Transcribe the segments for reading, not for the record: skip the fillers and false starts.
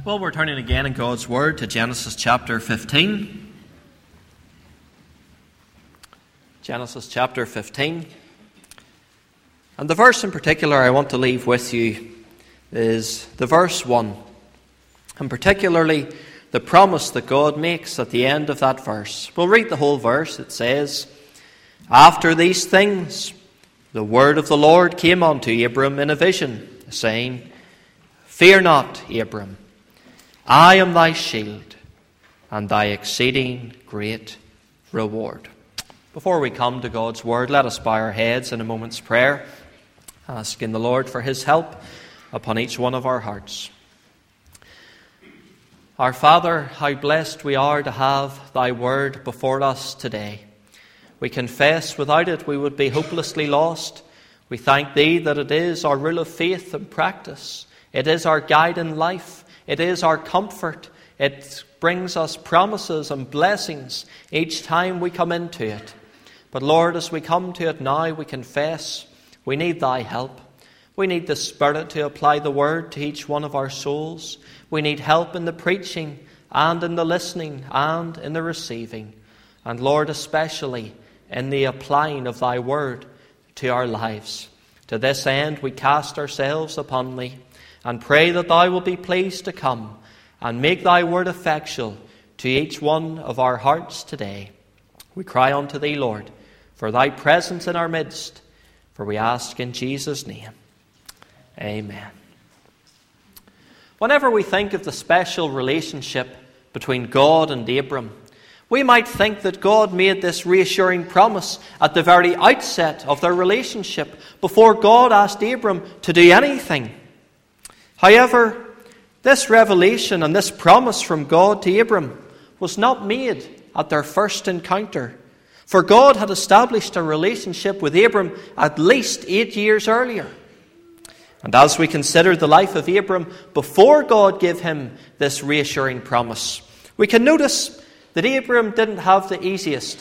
Well, we're turning again in God's Word to Genesis chapter 15. Genesis chapter 15. And the verse in particular I want to leave with you is the verse 1. And particularly the promise that God makes at the end of that verse. We'll read the whole verse. It says, "After these things, the word of the Lord came unto Abram in a vision, saying, Fear not, Abram, I am thy shield and thy exceeding great reward." Before we come to God's word, let us bow our heads in a moment's prayer, asking the Lord for his help upon each one of our hearts. Our Father, how blessed we are to have thy word before us today. We confess without it we would be hopelessly lost. We thank thee that it is our rule of faith and practice. It is our guide in life. It is our comfort. It brings us promises and blessings each time we come into it. But Lord, as we come to it now, we confess we need thy help. We need the Spirit to apply the word to each one of our souls. We need help in the preaching and in the listening and in the receiving. And Lord, especially in the applying of thy word to our lives. To this end we cast ourselves upon thee and pray that thou wilt be pleased to come and make thy word effectual to each one of our hearts today. We cry unto thee, Lord, for thy presence in our midst, for we ask in Jesus' name. Amen. Whenever we think of the special relationship between God and Abram, we might think that God made this reassuring promise at the very outset of their relationship before God asked Abram to do anything. However, this revelation and this promise from God to Abram was not made at their first encounter, for God had established a relationship with Abram at least 8 years earlier. And as we consider the life of Abram before God gave him this reassuring promise, we can notice that Abram didn't have the easiest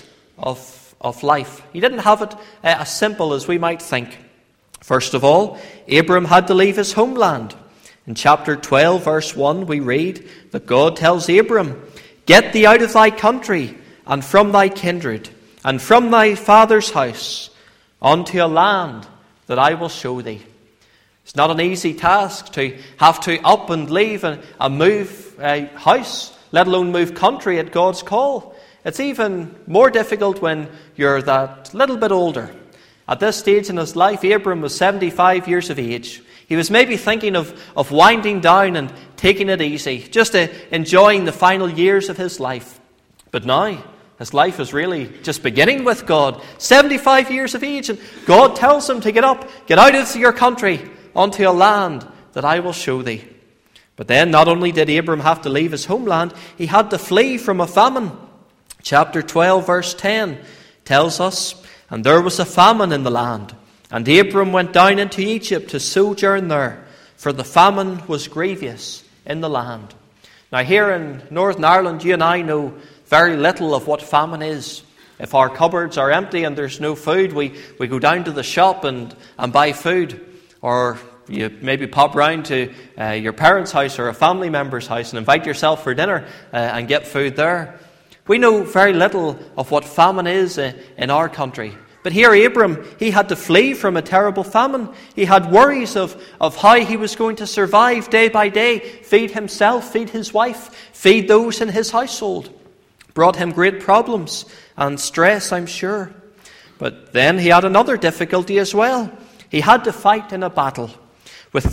of life. He didn't have it as simple as we might think. First of all, Abram had to leave his homeland. In chapter 12, verse 1, we read that God tells Abram, "Get thee out of thy country, and from thy kindred, and from thy father's house, unto a land that I will show thee." It's not an easy task to have to up and leave and move house, let alone move country at God's call. It's even more difficult when you're that little bit older. At this stage in his life, Abram was 75 years of age. He was maybe thinking of winding down and taking it easy, just enjoying the final years of his life. But now, his life is really just beginning with God. 75 years of age, and God tells him to get up, get out of your country, unto a land that I will show thee. But then not only did Abram have to leave his homeland, he had to flee from a famine. Chapter 12, verse 10 tells us, "And there was a famine in the land, and Abram went down into Egypt to sojourn there, for the famine was grievous in the land." Now here in Northern Ireland, you and I know very little of what famine is. If our cupboards are empty and there's no food, we go down to the shop and buy food. Or you maybe pop round to your parents' house or a family member's house and invite yourself for dinner and get food there. We know very little of what famine is in our country. But here Abram, he had to flee from a terrible famine. He had worries of how he was going to survive day by day, feed himself, feed his wife, feed those in his household. Brought him great problems and stress, I'm sure. But then he had another difficulty as well. He had to fight in a battle. With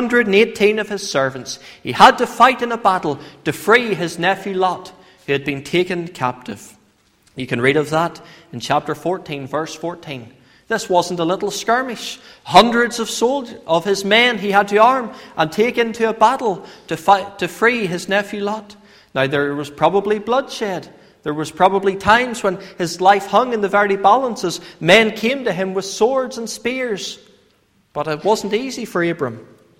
318 of his servants, he had to fight in a battle to free his nephew Lot, who had been taken captive. You can read of that in chapter 14, verse 14. This wasn't a little skirmish. Hundreds of his men he had to arm and take into a battle to free his nephew Lot. Now there was probably bloodshed. There was probably times when his life hung in the very balance as men came to him with swords and spears. But it wasn't easy for Abram.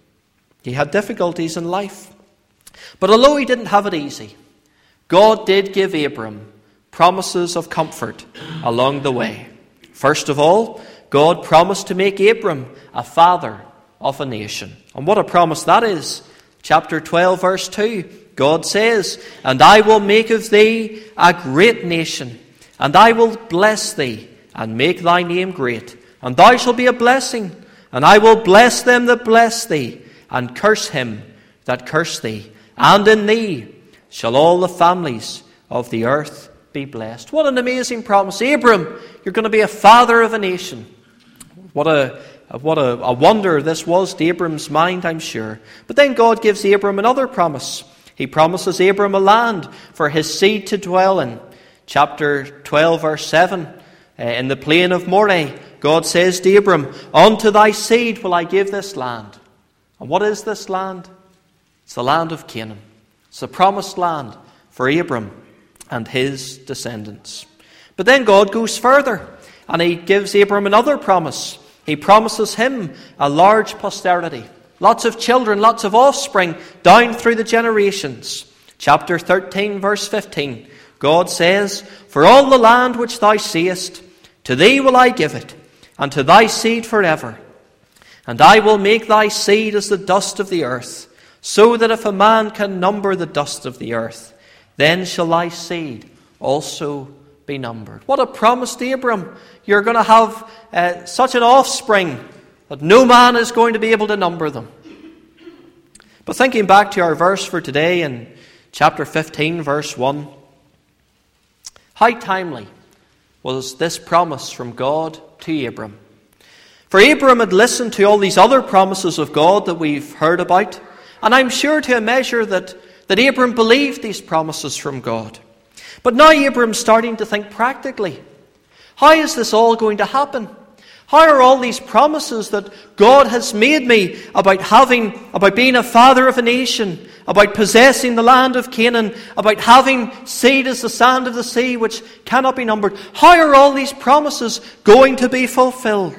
He had difficulties in life. But although he didn't have it easy, God did give Abram promises of comfort along the way. First of all, God promised to make Abram a father of a nation. And what a promise that is. Chapter 12, verse 2, God says, "And I will make of thee a great nation, and I will bless thee, and make thy name great. And thou shalt be a blessing, and I will bless them that bless thee, and curse him that curse thee. And in thee shall all the families of the earth be blessed." What an amazing promise. Abram, you're going to be a father of a nation. What a wonder this was to Abram's mind, I'm sure. But then God gives Abram another promise. He promises Abram a land for his seed to dwell in. Chapter 12, verse 7, in the plain of Moreh, God says to Abram, "Unto thy seed will I give this land." And what is this land? It's the land of Canaan. It's the promised land for Abram and his descendants. But then God goes further, and he gives Abram another promise. He promises him a large posterity. Lots of children, lots of offspring down through the generations. Chapter 13, verse 15, God says, "For all the land which thou seest, to thee will I give it, and to thy seed forever. And I will make thy seed as the dust of the earth, so that if a man can number the dust of the earth, then shall thy seed also be numbered." What a promise to Abram. You're going to have such an offspring that no man is going to be able to number them. But thinking back to our verse for today in chapter 15, verse 1, how timely was this promise from God to Abram? For Abram had listened to all these other promises of God that we've heard about, and I'm sure to a measure that Abram believed these promises from God. But now Abram's starting to think practically. How is this all going to happen? How are all these promises that God has made me about being a father of a nation, about possessing the land of Canaan, about having seed as the sand of the sea which cannot be numbered, how are all these promises going to be fulfilled?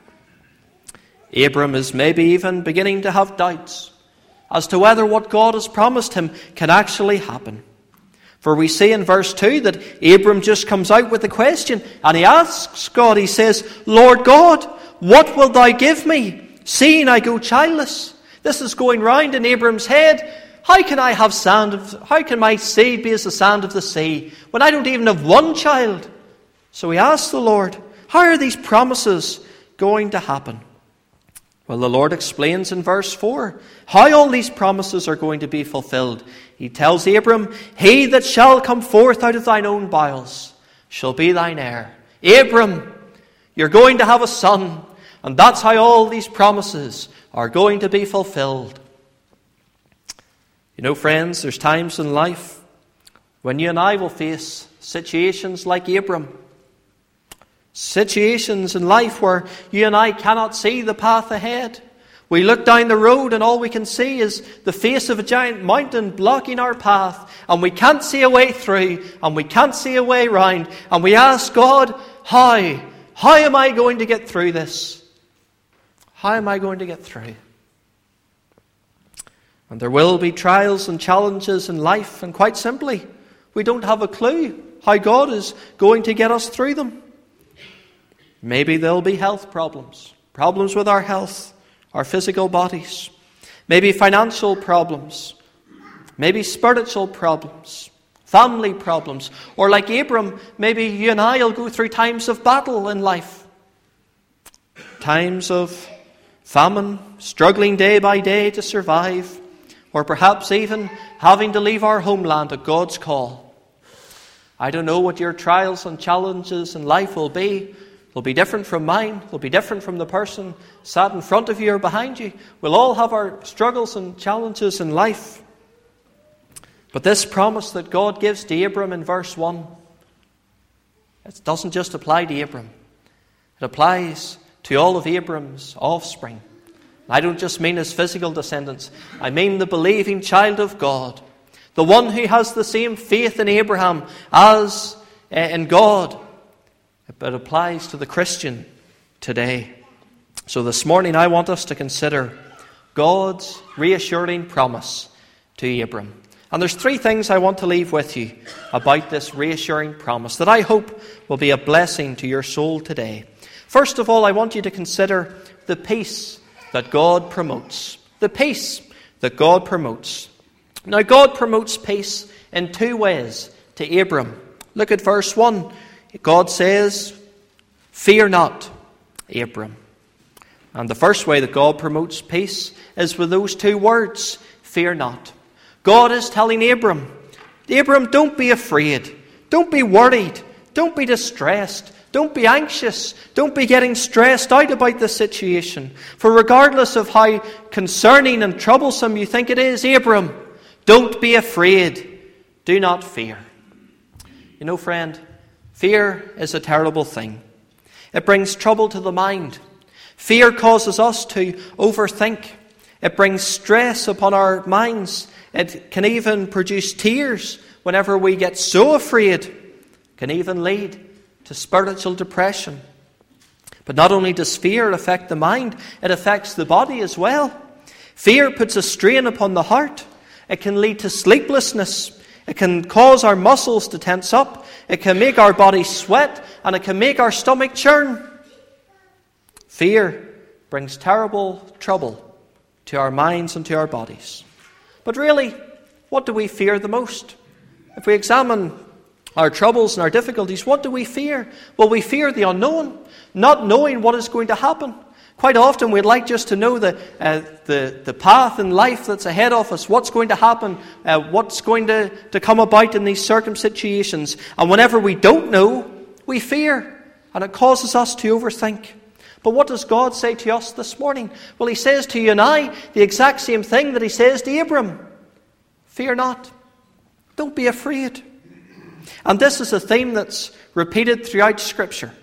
Abram is maybe even beginning to have doubts as to whether what God has promised him can actually happen. For we see in verse 2 that Abram just comes out with a question, and he asks God, he says, "Lord God, what wilt thou give me, seeing I go childless?" This is going round in Abram's head. How can my seed be as the sand of the sea when I don't even have one child? So he asks the Lord, how are these promises going to happen? Well, the Lord explains in verse 4 how all these promises are going to be fulfilled. He tells Abram, "He that shall come forth out of thine own bowels shall be thine heir." Abram, you're going to have a son, and that's how all these promises are going to be fulfilled. You know, friends, there's times in life when you and I will face situations like Abram. Situations in life where you and I cannot see the path ahead. We look down the road and all we can see is the face of a giant mountain blocking our path, and we can't see a way through, and we can't see a way round, and we ask God, how am I going to get through this? How am I going to get through? And there will be trials and challenges in life, and quite simply, we don't have a clue how God is going to get us through them. Maybe there'll be health problems with our health, our physical bodies. Maybe financial problems, maybe spiritual problems, family problems. Or like Abram, maybe you and I will go through times of battle in life. Times of famine, struggling day by day to survive. Or perhaps even having to leave our homeland at God's call. I don't know what your trials and challenges in life will be. They'll be different from mine. They'll be different from the person sat in front of you or behind you. We'll all have our struggles and challenges in life. But this promise that God gives to Abram in verse 1, it doesn't just apply to Abram. It applies to all of Abram's offspring. I don't just mean his physical descendants. I mean the believing child of God. The one who has the same faith in Abraham as in God. But it applies to the Christian today. So this morning I want us to consider God's reassuring promise to Abram. And there's three things I want to leave with you about this reassuring promise that I hope will be a blessing to your soul today. First of all, I want you to consider the peace that God promotes. The peace that God promotes. Now, God promotes peace in two ways to Abram. Look at verse 1. God says, "Fear not, Abram." And the first way that God promotes peace is with those two words, fear not. God is telling Abram, don't be afraid. Don't be worried. Don't be distressed. Don't be anxious. Don't be getting stressed out about the situation. For regardless of how concerning and troublesome you think it is, Abram, don't be afraid. Do not fear. You know, friend, fear is a terrible thing. It brings trouble to the mind. Fear causes us to overthink. It brings stress upon our minds. It can even produce tears whenever we get so afraid. It can even lead to spiritual depression. But not only does fear affect the mind, it affects the body as well. Fear puts a strain upon the heart. It can lead to sleeplessness. It can cause our muscles to tense up. It can make our body sweat, and it can make our stomach churn. Fear brings terrible trouble to our minds and to our bodies. But really, what do we fear the most? If we examine our troubles and our difficulties, what do we fear? Well, we fear the unknown, not knowing what is going to happen. Quite often we'd like just to know the path in life that's ahead of us, what's going to happen, what's going to come about in these situations. And whenever we don't know, we fear, and it causes us to overthink. But what does God say to us this morning? Well, He says to you and I the exact same thing that He says to Abram. Fear not. Don't be afraid. And this is a theme that's repeated throughout Scripture.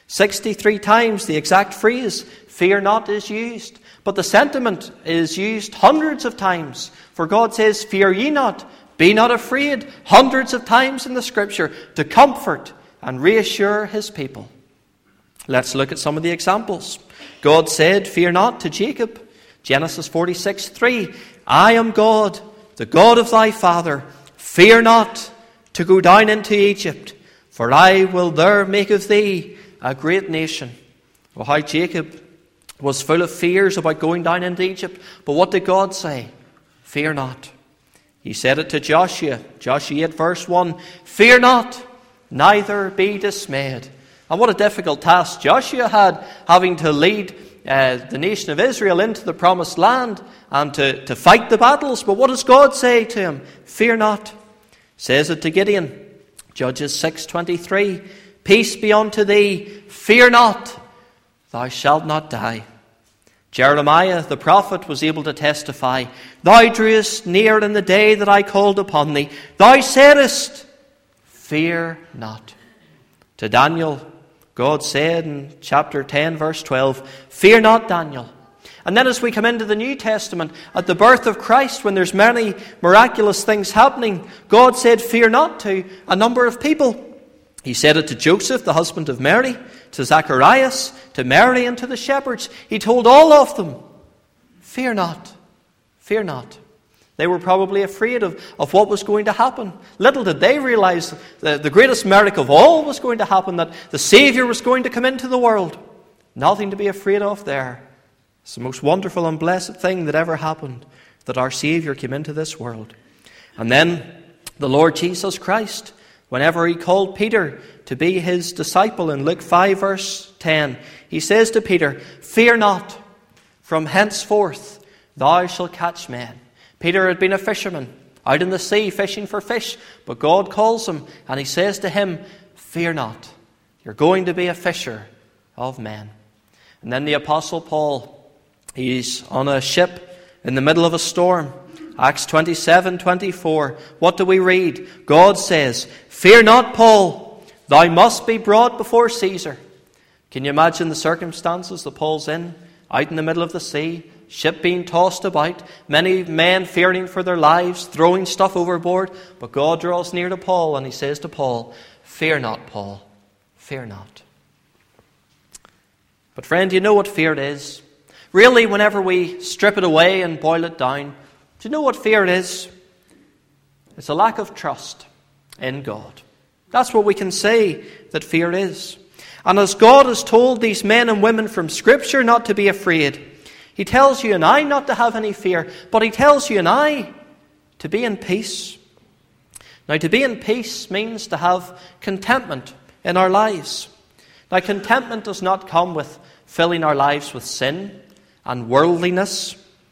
63 times the exact phrase, fear not, is used. But the sentiment is used hundreds of times. For God says, fear ye not, be not afraid, hundreds of times in the Scripture to comfort and reassure His people. Let's look at some of the examples. God said, fear not, to Jacob. Genesis 46:3. I am God, the God of thy father. Fear not to go down into Egypt, for I will there make of thee a great nation. Well, how Jacob was full of fears about going down into Egypt. But what did God say? Fear not. He said it to Joshua. Joshua 8 verse 1. Fear not, neither be dismayed. And what a difficult task Joshua had, having to lead the nation of Israel into the promised land and to fight the battles. But what does God say to him? Fear not. Says it to Gideon. Judges 6:23. Peace be unto thee. Fear not. Thou shalt not die. Jeremiah the prophet was able to testify. Thou drewest near in the day that I called upon thee. Thou saidest, fear not. To Daniel, God said in chapter 10, verse 12, fear not, Daniel. And then as we come into the New Testament, at the birth of Christ, when there's many miraculous things happening, God said, fear not, to a number of people. He said it to Joseph, the husband of Mary, to Zacharias, to Mary, and to the shepherds. He told all of them, fear not, fear not. They were probably afraid of what was going to happen. Little did they realize that the greatest miracle of all was going to happen, that the Savior was going to come into the world. Nothing to be afraid of there. It's the most wonderful and blessed thing that ever happened, that our Savior came into this world. And then the Lord Jesus Christ, whenever He called Peter to be His disciple in Luke 5 verse 10, He says to Peter, fear not, from henceforth thou shalt catch men. Peter had been a fisherman, out in the sea fishing for fish, but God calls him and He says to him, fear not, you're going to be a fisher of men. And then the Apostle Paul, he's on a ship in the middle of a storm. Acts 27:24. What do we read? God says, fear not, Paul, thou must be brought before Caesar. Can you imagine the circumstances that Paul's in? Out in the middle of the sea, ship being tossed about, many men fearing for their lives, throwing stuff overboard. But God draws near to Paul and He says to Paul, fear not, Paul, fear not. But friend, do you know what fear is? Really, whenever we strip it away and boil it down, do you know what fear is? It's a lack of trust in God. That's what we can say that fear is. And as God has told these men and women from Scripture not to be afraid, He tells you and I not to have any fear, but he tells you and I to be in peace. Now, to be in peace means to have contentment in our lives. Now, contentment does not come with filling our lives with sin and worldliness.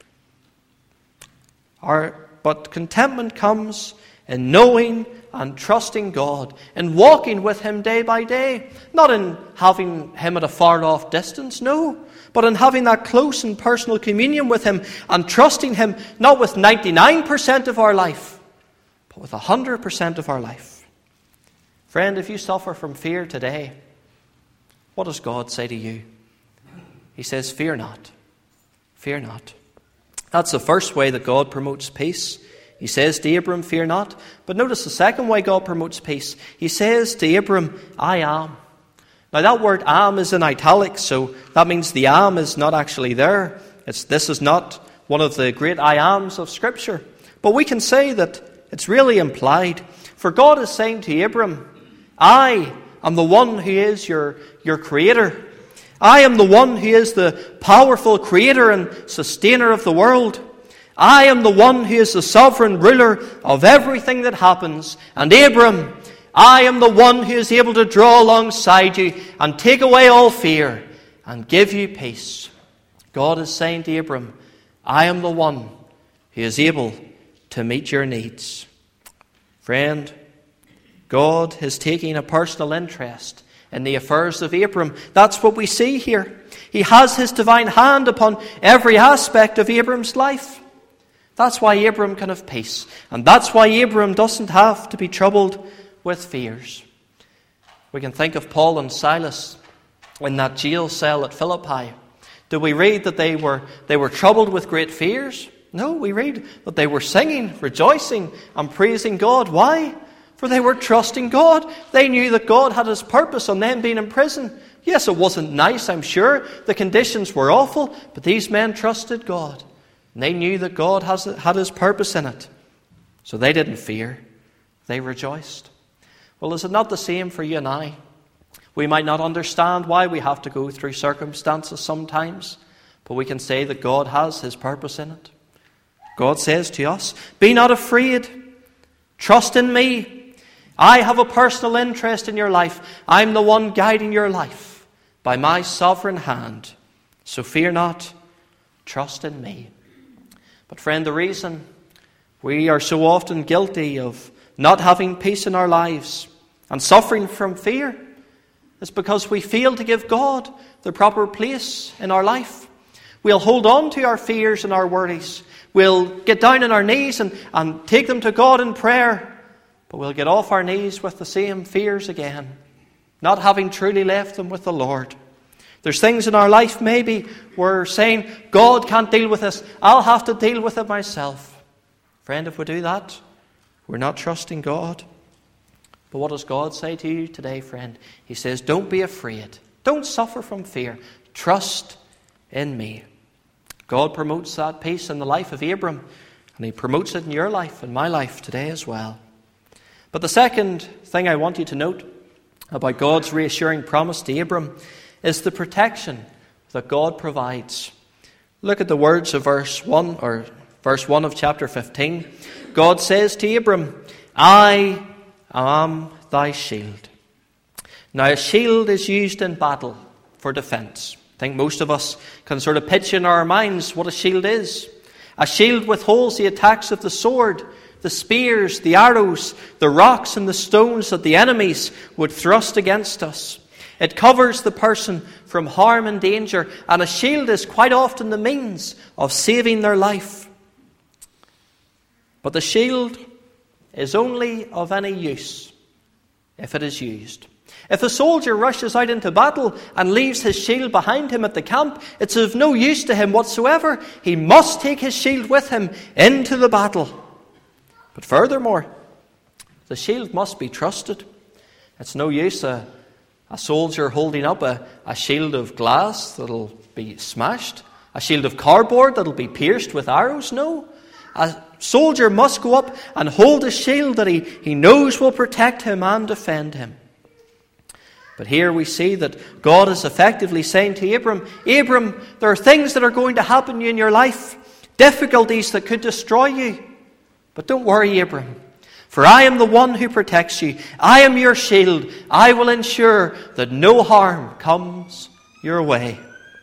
But contentment comes in knowing and trusting God, in walking with him day by day. Not in having him at a far-off distance, no, but in having that close and personal communion with him and trusting him not with 99% of our life, but with 100% of our life. Friend, if you suffer from fear today, what does God say to you? He says, fear not. Fear not. That's the first way that God promotes peace. He says to Abram, fear not. But notice the second way God promotes peace. He says to Abram, I am. Now that word am is in italics, so that means the am is not actually there. This is not one of the great I ams of Scripture. But we can say that it's really implied. For God is saying to Abram, I am the one who is your creator. I am the one who is the powerful creator and sustainer of the world. I am the one who is the sovereign ruler of everything that happens. And Abram, I am the one who is able to draw alongside you and take away all fear and give you peace. God is saying to Abram, I am the one who is able to meet your needs. Friend, God is taking a personal interest in the affairs of Abram. That's what we see here. He has his divine hand upon every aspect of Abram's life. That's why Abram can have peace. And that's why Abram doesn't have to be troubled with fears. We can think of Paul and Silas in that jail cell at Philippi. Do we read that they were troubled with great fears? No, we read that they were singing, rejoicing, and praising God. Why? For they were trusting God. They knew that God had his purpose on them being in prison. Yes, it wasn't nice, I'm sure. The conditions were awful, but these men trusted God. And they knew that God had his purpose in it. So they didn't fear. They rejoiced. Well, is it not the same for you and I? We might not understand why we have to go through circumstances sometimes, but we can say that God has his purpose in it. God says to us, be not afraid. Trust in me. I have a personal interest in your life. I'm the one guiding your life by my sovereign hand. So fear not. Trust in me. But friend, the reason we are so often guilty of not having peace in our lives and suffering from fear is because we fail to give God the proper place in our life. We'll hold on to our fears and our worries. We'll get down on our knees and take them to God in prayer. But we'll get off our knees with the same fears again, not having truly left them with the Lord. There's things in our life maybe we're saying, God can't deal with this. I'll have to deal with it myself. Friend, if we do that, we're not trusting God. But what does God say to you today, friend? He says, don't be afraid. Don't suffer from fear. Trust in me. God promotes that peace in the life of Abram, and he promotes it in your life and my life today as well. But the second thing I want you to note about God's reassuring promise to Abram is the protection that God provides. Look at the words of verse 1 of chapter 15. God says to Abram, I am thy shield. Now a shield is used in battle for defense. I think most of us can sort of picture in our minds what a shield is. A shield withholds the attacks of the sword, the spears, the arrows, the rocks and the stones that the enemies would thrust against us. It covers the person from harm and danger, and a shield is quite often the means of saving their life. But the shield is only of any use if it is used. If a soldier rushes out into battle and leaves his shield behind him at the camp, it's of no use to him whatsoever. He must take his shield with him into the battle. But furthermore, the shield must be trusted. It's no use a soldier holding up a shield of glass that'll be smashed, a shield of cardboard that'll be pierced with arrows. No. A soldier must go up and hold a shield that he knows will protect him and defend him. But here we see that God is effectively saying to Abram, Abram, there are things that are going to happen in your life, difficulties that could destroy you. But don't worry, Abram, for I am the one who protects you. I am your shield. I will ensure that no harm comes your way.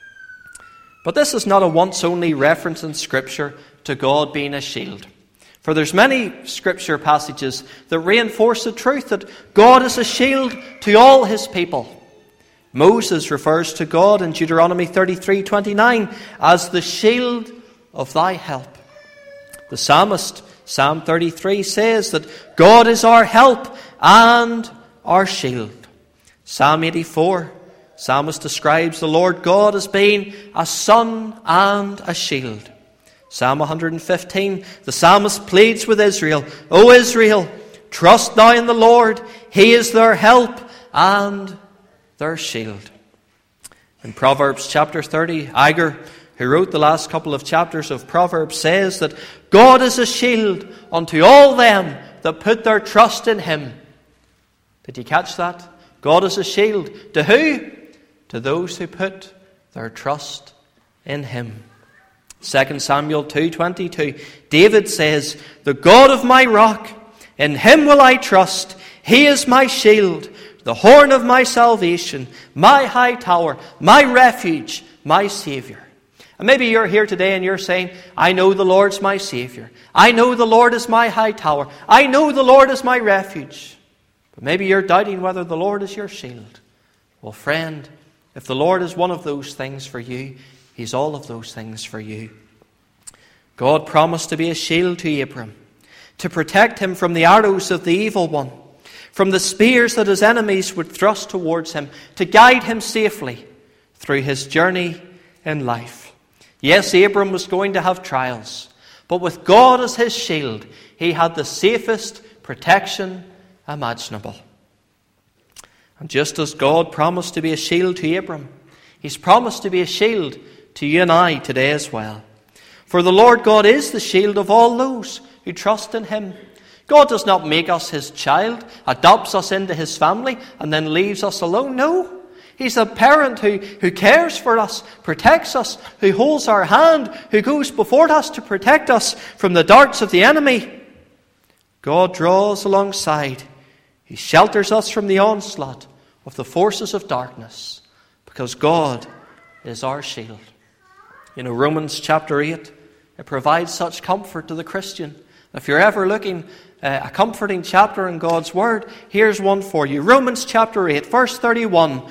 But this is not a once-only reference in Scripture to God being a shield. For there's many Scripture passages that reinforce the truth that God is a shield to all his people. Moses refers to God in Deuteronomy 33:29 as the shield of thy help. The psalmist, Psalm 33, says that God is our help and our shield. Psalm 84, psalmist describes the Lord God as being a sun and a shield. Psalm 115, the psalmist pleads with Israel, O Israel, trust now in the Lord. He is their help and their shield. In Proverbs chapter 30, Agur, who wrote the last couple of chapters of Proverbs, says that God is a shield unto all them that put their trust in him. Did you catch that? God is a shield. To who? To those who put their trust in him. 2 Samuel 2:22, David says, the God of my rock, in him will I trust. He is my shield, the horn of my salvation, my high tower, my refuge, my Savior. And maybe you're here today and you're saying, I know the Lord's my Savior. I know the Lord is my high tower. I know the Lord is my refuge. But maybe you're doubting whether the Lord is your shield. Well, friend, if the Lord is one of those things for you, he's all of those things for you. God promised to be a shield to Abram, to protect him from the arrows of the evil one, from the spears that his enemies would thrust towards him, to guide him safely through his journey in life. Yes, Abram was going to have trials, but with God as his shield, he had the safest protection imaginable. And just as God promised to be a shield to Abram, he's promised to be a shield to you and I today as well. For the Lord God is the shield of all those who trust in him. God does not make us his child, adopts us into his family, and then leaves us alone. No. He's a parent who cares for us, protects us, who holds our hand, who goes before us to protect us from the darts of the enemy. God draws alongside. He shelters us from the onslaught of the forces of darkness, because God is our shield. You know, Romans chapter 8, it provides such comfort to the Christian. If you're ever looking a comforting chapter in God's Word, here's one for you. Romans chapter 8, verse 31.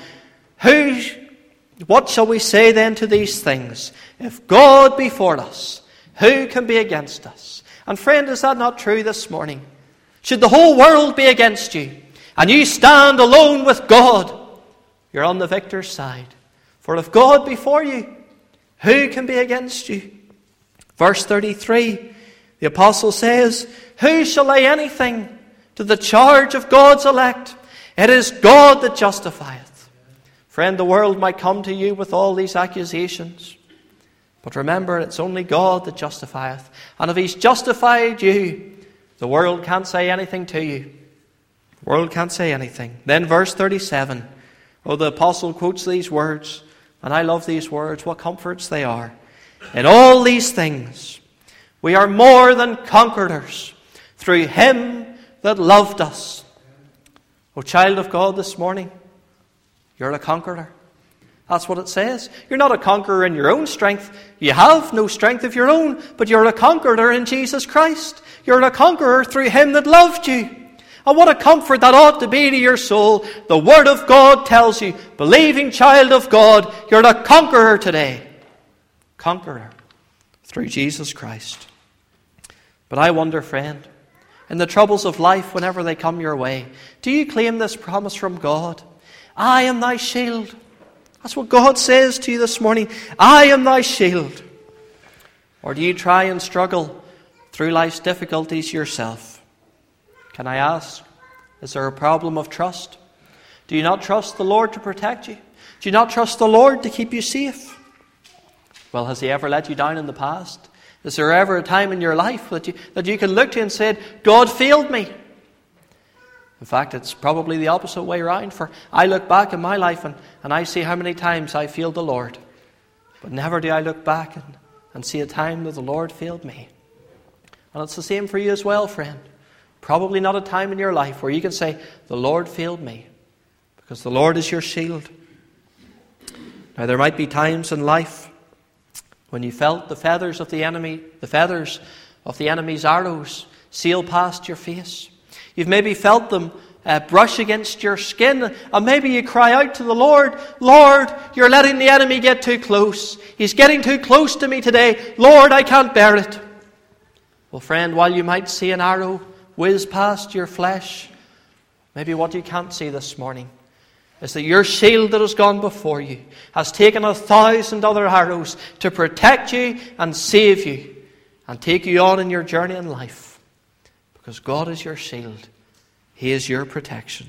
What shall we say then to these things? If God be for us, who can be against us? And friend, is that not true this morning? Should the whole world be against you, and you stand alone with God, you're on the victor's side. For if God be for you, who can be against you? Verse 33, the apostle says, who shall lay anything to the charge of God's elect? It is God that justifieth. Friend, the world might come to you with all these accusations, but remember, it's only God that justifieth. And if he's justified you, the world can't say anything to you. The world can't say anything. Then verse 37, the apostle quotes these words, and I love these words, what comforts they are. In all these things, we are more than conquerors through him that loved us. O child of God, this morning, you're a conqueror. That's what it says. You're not a conqueror in your own strength. You have no strength of your own, but you're a conqueror in Jesus Christ. You're a conqueror through him that loved you. And what a comfort that ought to be to your soul. The Word of God tells you, believing child of God, you're a conqueror today. Conqueror through Jesus Christ. But I wonder, friend, in the troubles of life, whenever they come your way, do you claim this promise from God? I am thy shield. That's what God says to you this morning. I am thy shield. Or do you try and struggle through life's difficulties yourself? Can I ask, is there a problem of trust? Do you not trust the Lord to protect you? Do you not trust the Lord to keep you safe? Well, has he ever let you down in the past? Is there ever a time in your life that you can look to and say, God failed me? In fact, it's probably the opposite way around. For I look back in my life and I see how many times I failed the Lord. But never do I look back and see a time that the Lord failed me. And it's the same for you as well, friend. Probably not a time in your life where you can say, the Lord failed me. Because the Lord is your shield. Now there might be times in life when you felt the feathers of the enemy's arrows sail past your face. You've maybe felt them brush against your skin, and maybe you cry out to the Lord, Lord, you're letting the enemy get too close. He's getting too close to me today. Lord, I can't bear it. Well, friend, while you might see an arrow whiz past your flesh, maybe what you can't see this morning is that your shield that has gone before you has taken 1,000 other arrows to protect you and save you and take you on in your journey in life. Because God is your shield. He is your protection.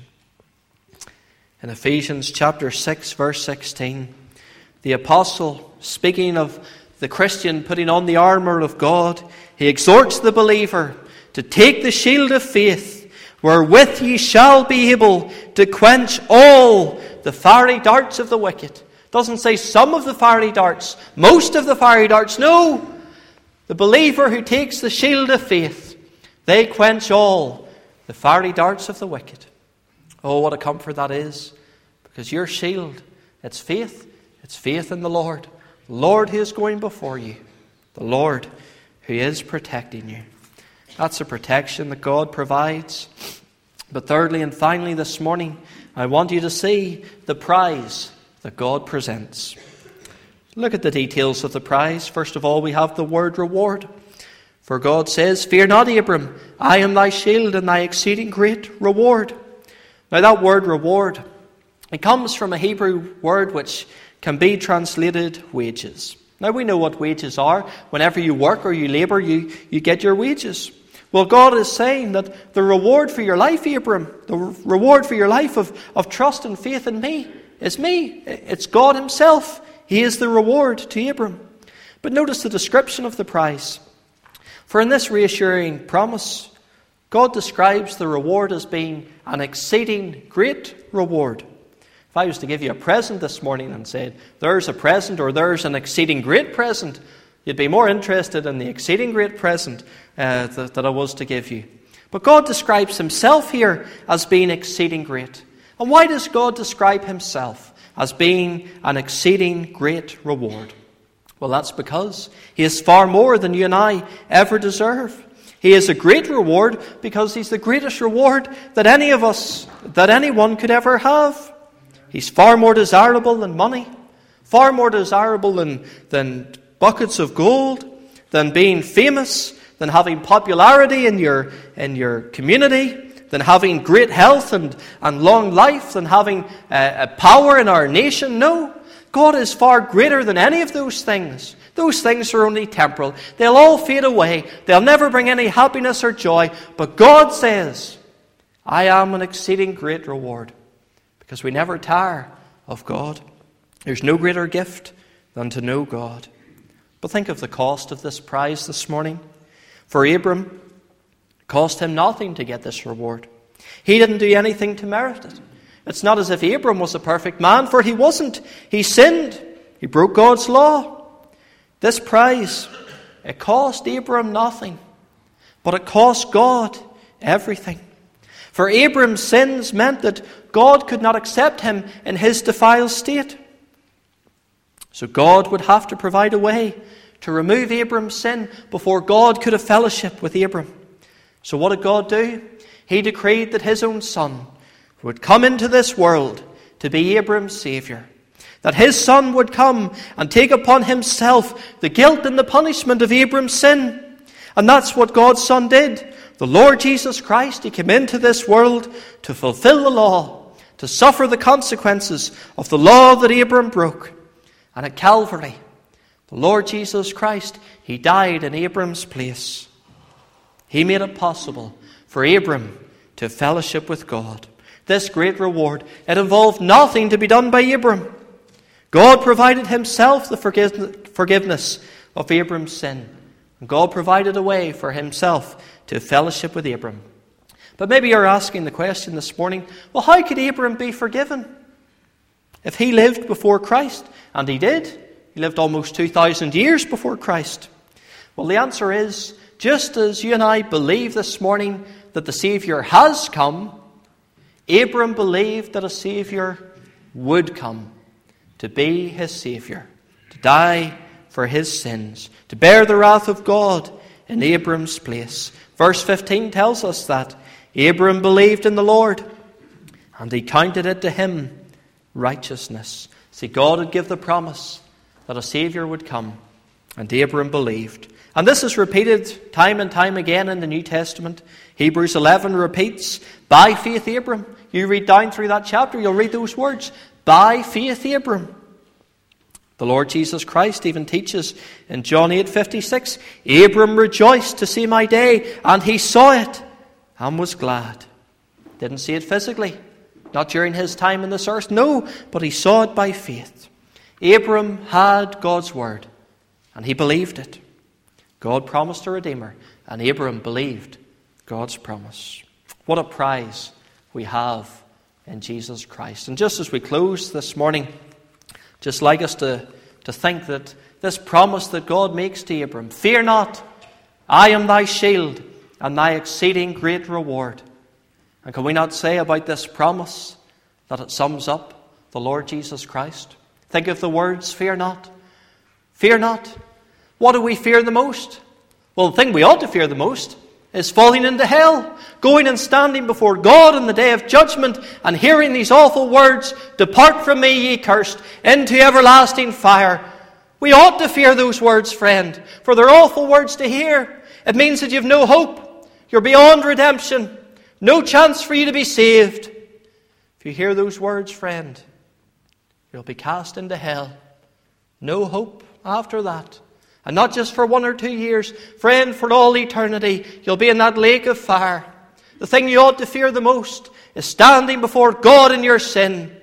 In Ephesians chapter 6, verse 16, the apostle, speaking of the Christian putting on the armour of God, he exhorts the believer to take the shield of faith, wherewith ye shall be able to quench all the fiery darts of the wicked. It doesn't say some of the fiery darts, most of the fiery darts. No! The believer who takes the shield of faith, they quench all the fiery darts of the wicked. Oh, what a comfort that is. Because your shield, it's faith in the Lord. The Lord who is going before you. The Lord who is protecting you. That's a protection that God provides. But thirdly and finally this morning, I want you to see the prize that God presents. Look at the details of the prize. First of all, we have the word reward. For God says, Fear not, Abram, I am thy shield and thy exceeding great reward. Now that word reward, it comes from a Hebrew word which can be translated wages. Now we know what wages are. Whenever you work or you labour, you get your wages. Well, God is saying that the reward for your life, Abram, the reward for your life of trust and faith in me, is me. It's God himself. He is the reward to Abram. But notice the description of the prize. For in this reassuring promise, God describes the reward as being an exceeding great reward. If I was to give you a present this morning and said, there's a present or there's an exceeding great present, you'd be more interested in the exceeding great present that I was to give you. But God describes himself here as being exceeding great. And why does God describe himself as being an exceeding great reward? Well, that's because he is far more than you and I ever deserve. He is a great reward because he's the greatest reward that anyone could ever have. He's far more desirable than money, far more desirable than buckets of gold, than being famous, than having popularity in your community, than having great health and long life, than having a power in our nation. No. God is far greater than any of those things. Those things are only temporal. They'll all fade away. They'll never bring any happiness or joy. But God says, I am an exceeding great reward. Because we never tire of God. There's no greater gift than to know God. But think of the cost of this prize this morning. For Abram, it cost him nothing to get this reward. He didn't do anything to merit it. It's not as if Abram was a perfect man, for he wasn't. He sinned. He broke God's law. This prize, it cost Abram nothing, but it cost God everything. For Abram's sins meant that God could not accept him in his defiled state. So God would have to provide a way to remove Abram's sin before God could have fellowship with Abram. So what did God do? He decreed that his own son would come into this world to be Abram's Saviour. That his son would come and take upon himself the guilt and the punishment of Abram's sin. And that's what God's Son did. The Lord Jesus Christ, he came into this world to fulfill the law, to suffer the consequences of the law that Abram broke. And at Calvary, the Lord Jesus Christ, he died in Abram's place. He made it possible for Abram to fellowship with God. This great reward, it involved nothing to be done by Abram. God provided himself the forgiveness of Abram's sin. And God provided a way for himself to fellowship with Abram. But maybe you're asking the question this morning, well, how could Abram be forgiven? If he lived before Christ, and he did, he lived almost 2,000 years before Christ. Well, the answer is, just as you and I believe this morning that the Saviour has come, Abram believed that a Saviour would come to be his Saviour, to die for his sins, to bear the wrath of God in Abram's place. Verse 15 tells us that Abram believed in the Lord, and he counted it to him righteousness. See, God had given the promise that a Saviour would come, and Abram believed. And this is repeated time and time again in the New Testament. Hebrews 11 repeats, by faith Abram. You read down through that chapter, you'll read those words. By faith Abram. The Lord Jesus Christ even teaches in John 8:56, Abram rejoiced to see my day, and he saw it and was glad. Didn't see it physically, not during his time in this earth, no, but he saw it by faith. Abram had God's word, and he believed it. God promised a Redeemer, and Abram believed God's promise. What a prize we have in Jesus Christ. And just as we close this morning, just like us to think that this promise that God makes to Abram, fear not, I am thy shield and thy exceeding great reward. And can we not say about this promise that it sums up the Lord Jesus Christ? Think of the words, fear not. Fear not. What do we fear the most? Well, the thing we ought to fear the most is falling into hell, going and standing before God on the day of judgment and hearing these awful words, depart from me, ye cursed, into everlasting fire. We ought to fear those words, friend, for they're awful words to hear. It means that you've no hope. You're beyond redemption. No chance for you to be saved. If you hear those words, friend, you'll be cast into hell. No hope after that. And not just for 1 or 2 years. Friend, for all eternity, you'll be in that lake of fire. The thing you ought to fear the most is standing before God in your sin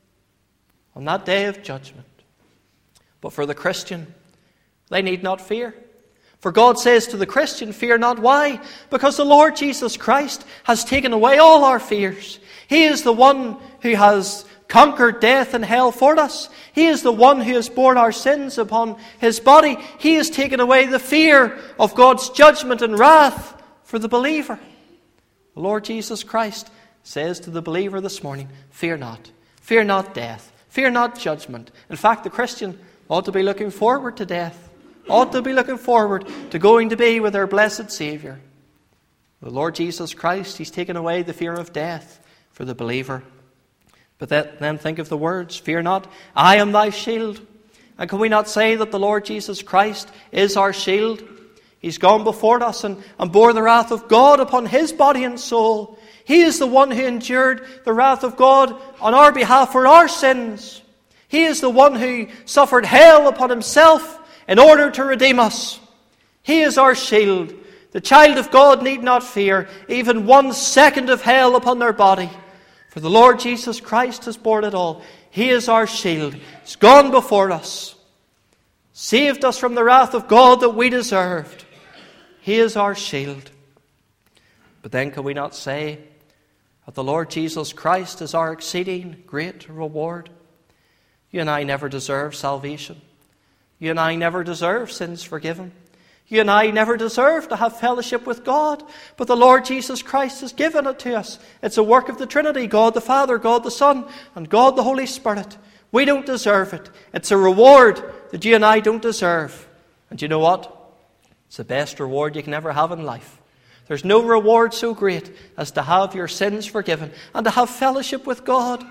on that day of judgment. But for the Christian, they need not fear. For God says to the Christian, fear not. Why? Because the Lord Jesus Christ has taken away all our fears. He is the one who has conquered death and hell for us. He is the one who has borne our sins upon his body. He has taken away the fear of God's judgment and wrath for the believer. The Lord Jesus Christ says to the believer this morning, fear not. Fear not death. Fear not judgment. In fact, the Christian ought to be looking forward to death. Ought to be looking forward to going to be with our blessed Saviour. The Lord Jesus Christ, He's taken away the fear of death for the believer. But then think of the words, fear not, I am thy shield. And can we not say that the Lord Jesus Christ is our shield? He's gone before us and bore the wrath of God upon His body and soul. He is the one who endured the wrath of God on our behalf for our sins. He is the one who suffered hell upon Himself in order to redeem us. He is our shield. The child of God need not fear even 1 second of hell upon their body. For the Lord Jesus Christ has borne it all. He is our shield. He's gone before us. Saved us from the wrath of God that we deserved. He is our shield. But then can we not say that the Lord Jesus Christ is our exceeding great reward? You and I never deserve salvation. You and I never deserve sins forgiven. You and I never deserve to have fellowship with God, but the Lord Jesus Christ has given it to us. It's a work of the Trinity, God the Father, God the Son, and God the Holy Spirit. We don't deserve it. It's a reward that you and I don't deserve. And you know what? It's the best reward you can ever have in life. There's no reward so great as to have your sins forgiven and to have fellowship with God.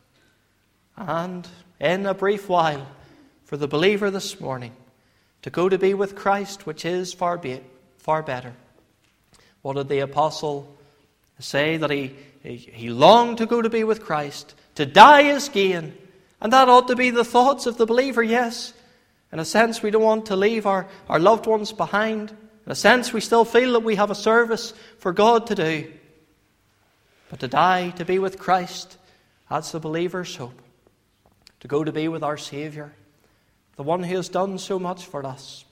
And in a brief while, for the believer this morning, to go to be with Christ, which is far better. What did the apostle say? That he longed to go to be with Christ. To die is gain. And that ought to be the thoughts of the believer, yes. In a sense, we don't want to leave our loved ones behind. In a sense, we still feel that we have a service for God to do. But to die, to be with Christ, that's the believer's hope. To go to be with our Saviour, the one who has done so much for us,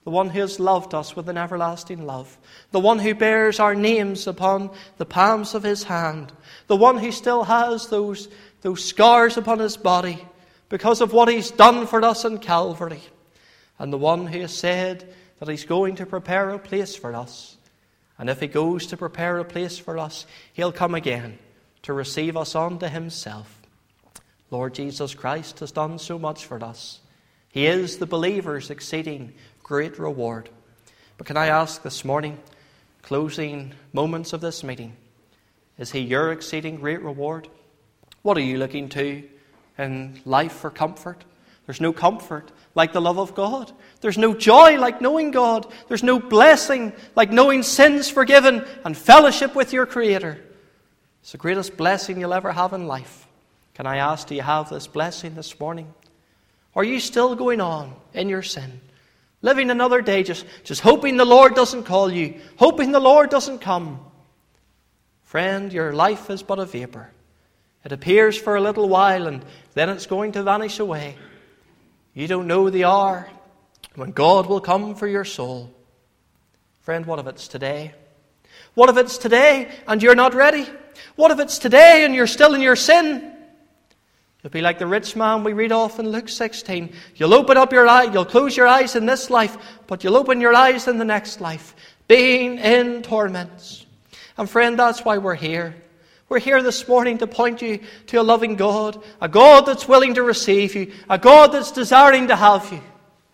the one who has loved us with an everlasting love, the one who bears our names upon the palms of his hand, the one who still has those scars upon his body because of what he's done for us in Calvary, and the one who has said that he's going to prepare a place for us. And if he goes to prepare a place for us, he'll come again to receive us unto himself. Lord Jesus Christ has done so much for us. He is the believer's exceeding great reward. But can I ask this morning, closing moments of this meeting, is he your exceeding great reward? What are you looking to in life for comfort? There's no comfort like the love of God. There's no joy like knowing God. There's no blessing like knowing sins forgiven and fellowship with your Creator. It's the greatest blessing you'll ever have in life. Can I ask, do you have this blessing this morning? Or are you still going on in your sin? Living another day just hoping the Lord doesn't call you, hoping the Lord doesn't come. Friend, your life is but a vapor. It appears for a little while and then it's going to vanish away. You don't know the hour when God will come for your soul. Friend, what if it's today? What if it's today and you're not ready? What if it's today and you're still in your sin? You'll be like the rich man we read off in Luke 16. You'll open up your eye, you'll close your eyes in this life, but you'll open your eyes in the next life, being in torments. And friend, that's why we're here. We're here this morning to point you to a loving God, a God that's willing to receive you, a God that's desiring to have you.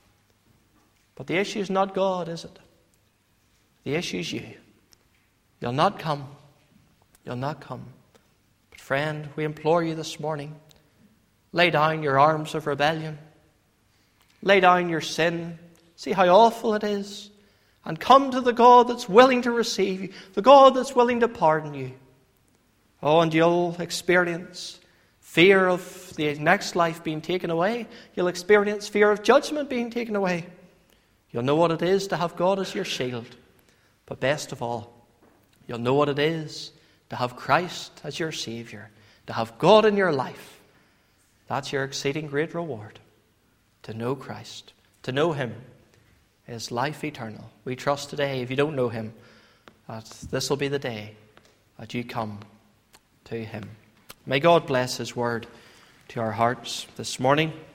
But the issue is not God, is it? The issue is you. You'll not come. You'll not come. But friend, we implore you this morning, lay down your arms of rebellion. Lay down your sin. See how awful it is. And come to the God that's willing to receive you, the God that's willing to pardon you. Oh, and you'll experience fear of the next life being taken away. You'll experience fear of judgment being taken away. You'll know what it is to have God as your shield. But best of all, you'll know what it is to have Christ as your Savior, to have God in your life. That's your exceeding great reward. To know Christ, to know Him is life eternal. We trust today, if you don't know Him, that this will be the day that you come to Him. May God bless His word to our hearts this morning.